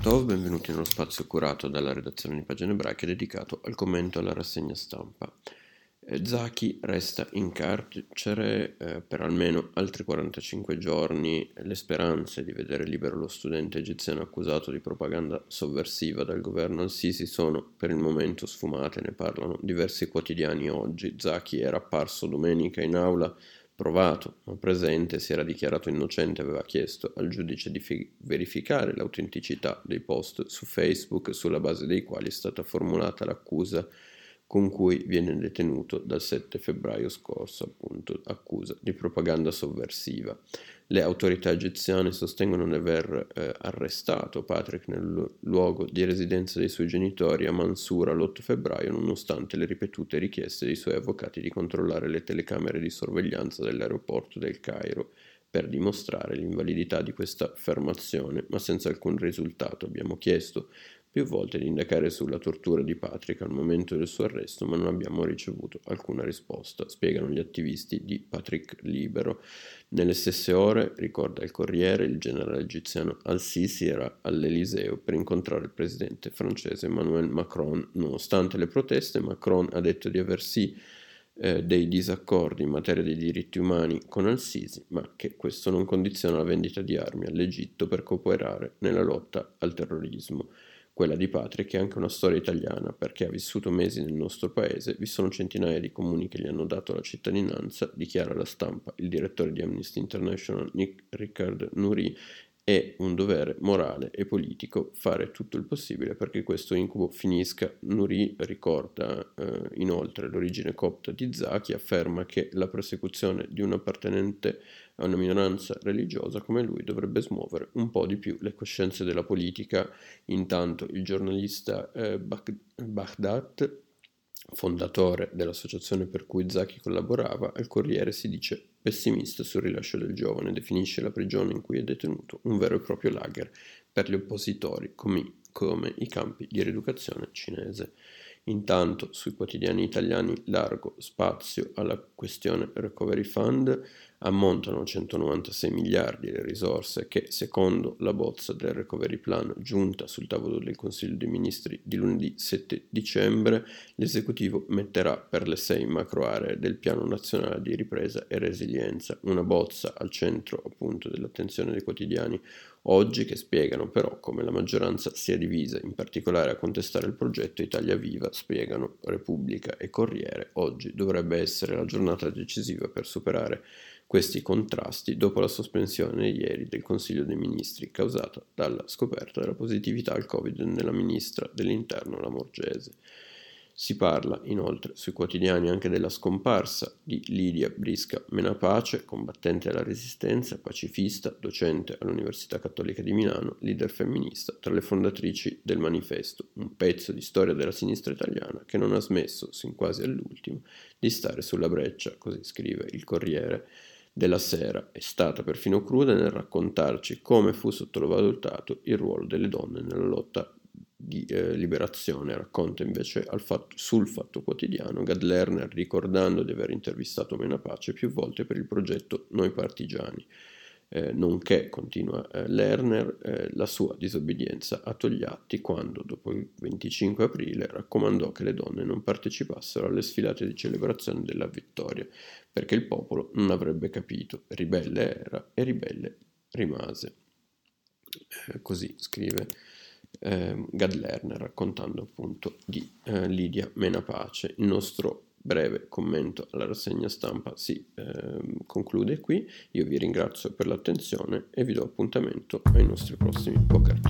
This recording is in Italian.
Tov, benvenuti nello spazio curato dalla redazione di Pagine Ebraiche dedicato al commento alla rassegna stampa. Zaki resta in carcere per almeno altri 45 giorni. Le speranze di vedere libero lo studente egiziano accusato di propaganda sovversiva dal governo al-Sisi sono per il momento sfumate, ne parlano diversi quotidiani oggi. Zaki era apparso domenica in aula, provato ma presente, si era dichiarato innocente, aveva chiesto al giudice di verificare l'autenticità dei post su Facebook sulla base dei quali è stata formulata l'accusa con cui viene detenuto dal 7 febbraio scorso, appunto, accusa di propaganda sovversiva. Le autorità egiziane sostengono di aver arrestato Patrick nel luogo di residenza dei suoi genitori a Mansoura l'8 febbraio, nonostante le ripetute richieste dei suoi avvocati di controllare le telecamere di sorveglianza dell'aeroporto del Cairo per dimostrare l'invalidità di questa affermazione, ma senza alcun risultato. Abbiamo chiesto più volte di indagare sulla tortura di Patrick al momento del suo arresto, ma non abbiamo ricevuto alcuna risposta, spiegano gli attivisti di Patrick Libero. Nelle stesse ore, ricorda il Corriere, il generale egiziano al-Sisi era all'Eliseo per incontrare il presidente francese Emmanuel Macron. Nonostante le proteste, Macron ha detto di aver dei disaccordi in materia di diritti umani con al-Sisi, ma che questo non condiziona la vendita di armi all'Egitto per cooperare nella lotta al terrorismo. Quella di Patrick è anche una storia italiana, perché ha vissuto mesi nel nostro paese, vi sono centinaia di comuni che gli hanno dato la cittadinanza, dichiara alla stampa il direttore di Amnesty International Ricard Nouri. È un dovere morale e politico fare tutto il possibile perché questo incubo finisca. Nouri ricorda inoltre l'origine copta di Zaki, afferma che la persecuzione di un appartenente a una minoranza religiosa come lui dovrebbe smuovere un po' di più le coscienze della politica. Intanto il giornalista Baghdad, fondatore dell'associazione per cui Zaki collaborava, al Corriere si dice pessimista sul rilascio del giovane, definisce la prigione in cui è detenuto un vero e proprio lager per gli oppositori, come i campi di rieducazione cinese. Intanto sui quotidiani italiani largo spazio alla questione Recovery Fund. Ammontano a 196 miliardi le risorse che, secondo la bozza del Recovery Plan giunta sul tavolo del Consiglio dei Ministri di lunedì 7 dicembre, l'esecutivo metterà per le 6 macroaree del Piano Nazionale di Ripresa e Resilienza. Una bozza al centro appunto dell'attenzione dei quotidiani oggi, che spiegano però come la maggioranza sia divisa, in particolare a contestare il progetto Italia Viva, spiegano Repubblica e Corriere. Oggi dovrebbe essere la giornata decisiva per superare questi contrasti dopo la sospensione ieri del Consiglio dei Ministri causata dalla scoperta della positività al Covid nella ministra dell'Interno Lamorgese. Si parla inoltre sui quotidiani anche della scomparsa di Lidia Brisca Menapace, combattente della resistenza, pacifista, docente all'Università Cattolica di Milano, leader femminista, tra le fondatrici del Manifesto, un pezzo di storia della sinistra italiana che non ha smesso, sin quasi all'ultimo, di stare sulla breccia, così scrive il Corriere della Sera. È stata perfino cruda nel raccontarci come fu sottovalutato il ruolo delle donne nella lotta di liberazione. Racconta invece sul Fatto Quotidiano Gad Lerner, ricordando di aver intervistato Menapace più volte per il progetto Noi Partigiani, nonché, continua Lerner, la sua disobbedienza a Togliatti quando, dopo il 25 aprile, raccomandò che le donne non partecipassero alle sfilate di celebrazione della vittoria, perché il popolo non avrebbe capito, ribelle era e ribelle rimase. Così scrive Gad Lerner, raccontando appunto di Lidia Menapace. Il nostro breve commento alla rassegna stampa si conclude qui. Io vi ringrazio per l'attenzione e vi do appuntamento ai nostri prossimi podcast.